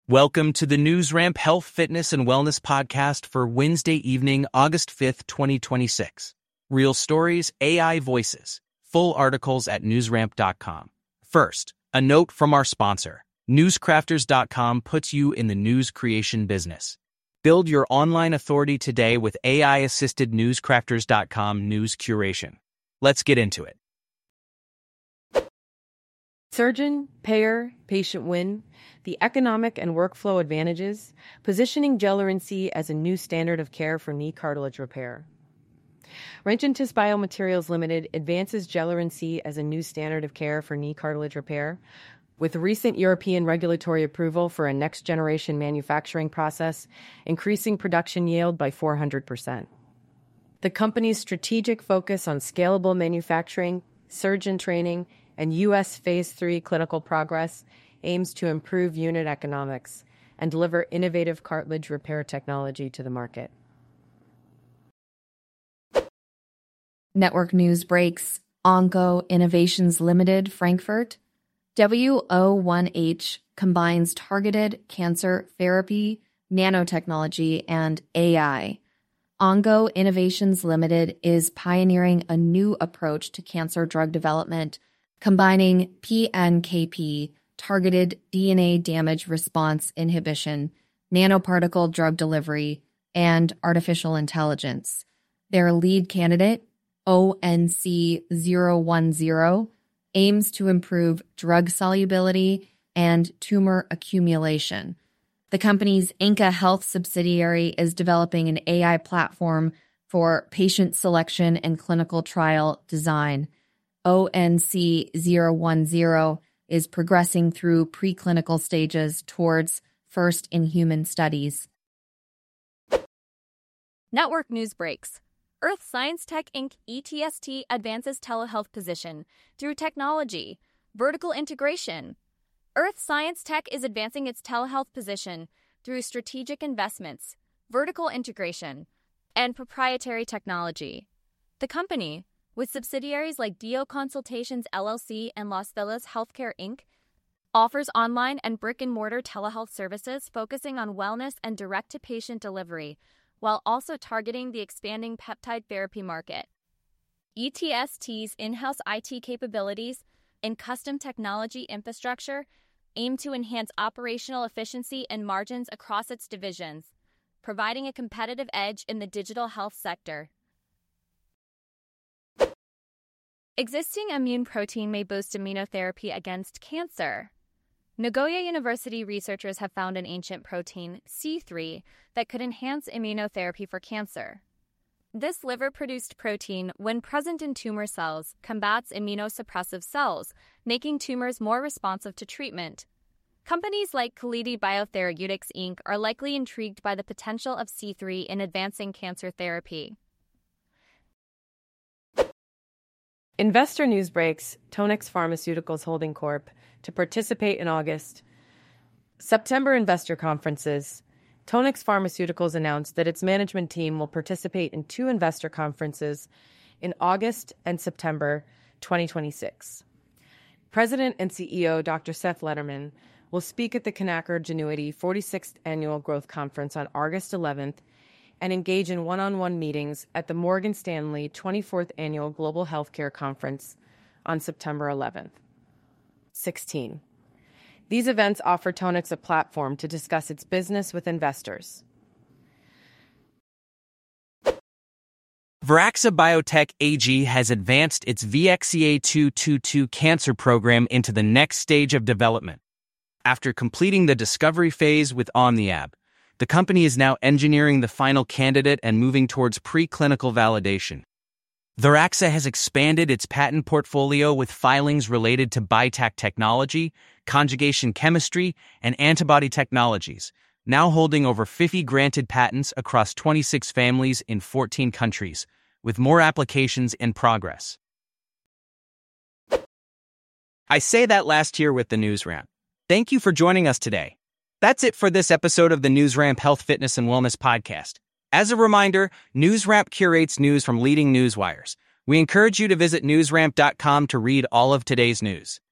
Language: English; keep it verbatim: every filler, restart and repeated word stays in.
Welcome to the NewsRamp Health, Fitness, and Wellness podcast for Wednesday evening, August fifth, twenty twenty-six. Real stories, A I voices. Full articles at newsramp dot com. First, a note from our sponsor. newscrafters dot com puts you in the news creation business. Build your online authority today with A I-assisted newscrafters dot com news curation. Let's get into it. Surgeon, payer, patient win, the economic and workflow advantages, positioning Gellerin C as a new standard of care for knee cartilage repair. Regentis Biomaterials Limited advances Gellerin C as a new standard of care for knee cartilage repair, with recent European regulatory approval for a next-generation manufacturing process, increasing production yield by four hundred percent. The company's strategic focus on scalable manufacturing, surgeon training, and U S Phase three clinical progress aims to improve unit economics and deliver innovative cartilage repair technology to the market. Network news breaks. Onco Innovations Limited, Frankfurt. W O one H combines targeted cancer therapy, nanotechnology, and A I. Onco Innovations Limited is pioneering a new approach to cancer drug development, combining P N K P, targeted D N A damage response inhibition, nanoparticle drug delivery, and artificial intelligence. Their lead candidate, O N C zero one zero, aims to improve drug solubility and tumor accumulation. The company's Inca Health subsidiary is developing an A I platform for patient selection and clinical trial design. O N C zero one zero is progressing through preclinical stages towards first-in-human studies. Network news breaks. Earth Science Tech Incorporated. E T S T advances telehealth position through technology, vertical integration. Earth Science Tech is advancing its telehealth position through strategic investments, vertical integration, and proprietary technology. The company, with subsidiaries like Dio Consultations L L C and Las Vegas Healthcare Incorporated, offers online and brick-and-mortar telehealth services focusing on wellness and direct-to-patient delivery, while also targeting the expanding peptide therapy market. E T S T's in-house I T capabilities and custom technology infrastructure aim to enhance operational efficiency and margins across its divisions, providing a competitive edge in the digital health sector. Existing immune protein may boost immunotherapy against cancer. Nagoya University researchers have found an ancient protein, C three, that could enhance immunotherapy for cancer. This liver-produced protein, when present in tumor cells, combats immunosuppressive cells, making tumors more responsive to treatment. Companies like Kalidi Biotherapeutics Incorporated are likely intrigued by the potential of C three in advancing cancer therapy. Investor news breaks. Tonix Pharmaceuticals Holding Corp to participate in August. September investor conferences. Tonix Pharmaceuticals announced that its management team will participate in two investor conferences in August and September twenty twenty-six. President and C E O Doctor Seth Lederman will speak at the Canaccord Genuity forty-sixth Annual Growth Conference on August eleventh and engage in one-on-one meetings at the Morgan Stanley twenty-fourth Annual Global Healthcare Conference on September eleventh. sixteen. These events offer Tonix a platform to discuss its business with investors. Viraxa Biotech A G has advanced its V X E A two twenty-two cancer program into the next stage of development. After completing the discovery phase with OmniAb, the company is now engineering the final candidate and moving towards preclinical validation. Viraxa has expanded its patent portfolio with filings related to BiTAC technology, conjugation chemistry, and antibody technologies, now holding over fifty granted patents across twenty-six families in fourteen countries, with more applications in progress. I say that last year with the NewsRamp. Thank you for joining us today. That's it for this episode of the NewsRamp Health, Fitness, and Wellness podcast. As a reminder, NewsRamp curates news from leading news wires. We encourage you to visit newsramp dot com to read all of today's news.